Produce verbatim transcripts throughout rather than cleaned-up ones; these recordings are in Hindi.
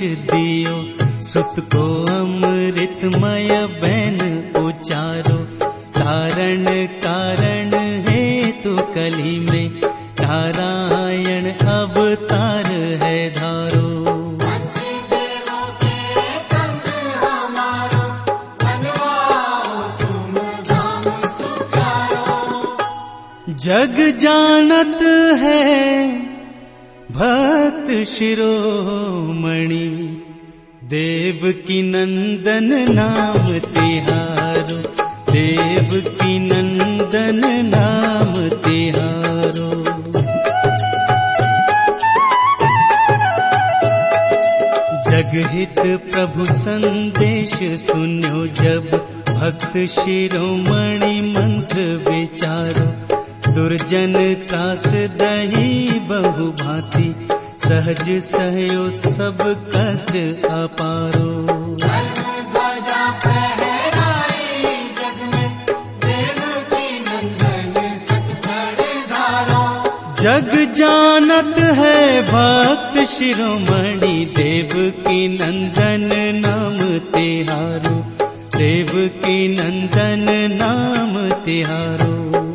दियो, सुत को अमृतमय बैन उचारो। कारण कारण हेतु कली में, नारायण अवतार है धारो। जग जानत है भक्त शिरोमणि, देवकी नंदन नाम तिहारो, देवकी नंदन नाम तिहारो। जगहित प्रभु संदेश सुन्यो जब, भक्त शिरोमणि मंत्र विचारो। दुर्जन त्रास दही बहु भांति, सहज सहयो सब कष्ट अपारो। जग जानत है भक्त शिरोमणि, देवकी नंदन नाम तिहारो, देवकी नंदन नाम तिहारो।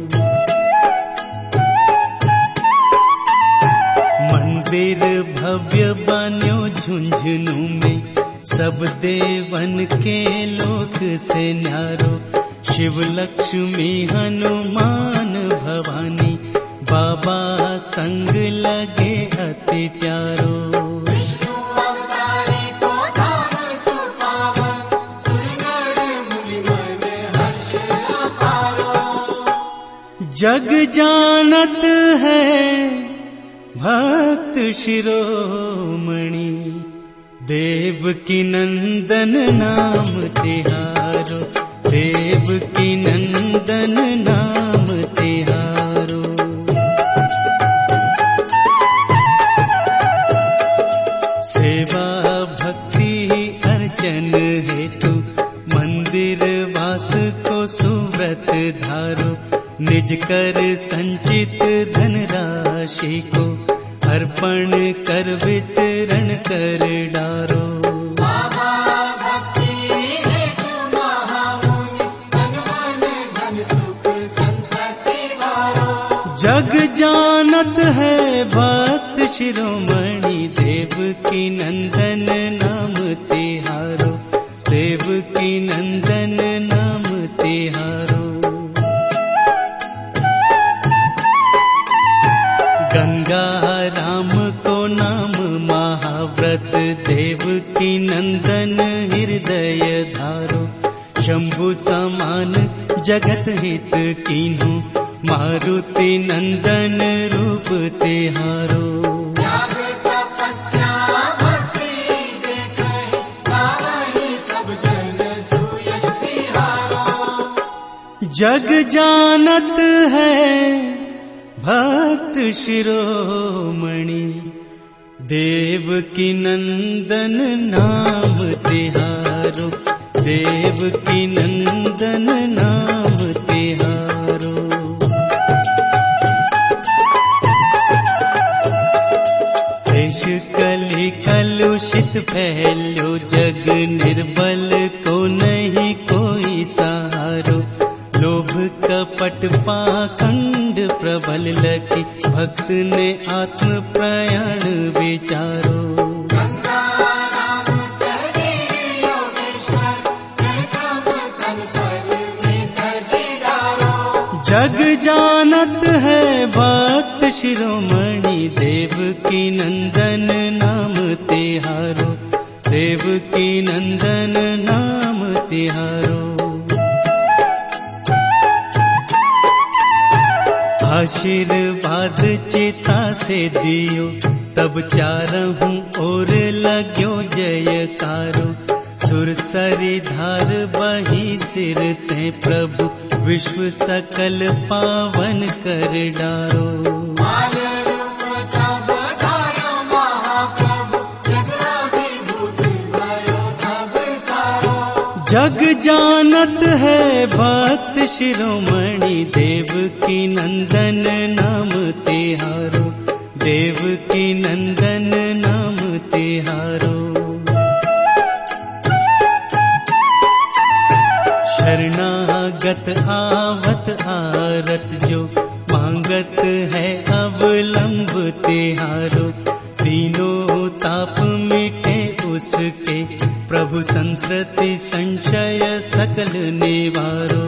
मंदिर भव्य बन्यो झुंझुनू में, सब देवन के लोक से न्यारो। शिव लक्ष्मी हनुमान भवानी, बाबा संग लगे अति प्यारो। जग जानत है भक्त शिरोमणि, देवकी नंदन नाम तिहारो, देवकी नंदन नाम तिहारो। सेवा भक्ति अर्चन हेतु, मंदिर वास को सुव्रत धारो। निज कर संचित धन राशि को, अर्पण कर वितरण कर डारो। जग जानत है भक्त शिरोमणि, देवकी नंदन नाम तिहारो, देवकी नंदन नाम तिहारो। गंगा राम को नाम महाव्रत, देवकी नंदन हृदय धारो। शंभु समान जगत हित कीन्हु, मारुति नंदन रूप तिहारो। जग जानत है भक्त शिरोमणि, देवकी नंदन नाम तिहारो, देवकी नंदन नाम तिहारो। देश कलि कलुषित फैल्यो जग, निर्बल को नहीं कोई सहारो। लोभ कपट पाखंड प्रबल लगी, भक्त ने आत्म प्रयाण विचारो। जग जानत है भक्त शिरोमणि, देवकी नंदन नाम तिहारो, देवकी नंदन नाम तिहारो। आशीर्वाद चिता से दियो, तब चारहूं ओर लाग्यो जयकारो। सुर सरी धार बही सिर ते प्रभु, विश्व सकल पावन कर डारो। जग जानत है भक्त शिरोमणि, देवकी नंदन नाम तिहारो, देवकी नंदन नाम तिहारो। शरणागत आवत आरत जो, मांगत है अवलंब तिहारो। तीनों ताप मिटे उसके, प्रभु संसृति संशय सकल निवारो।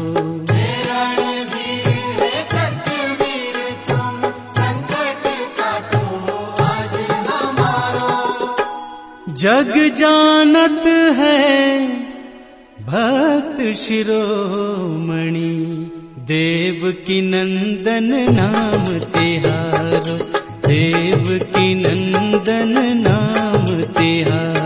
जग जानत है भक्त शिरोमणि, देव की नंदन नाम तिहारो, देव की नंदन नाम तिहारो।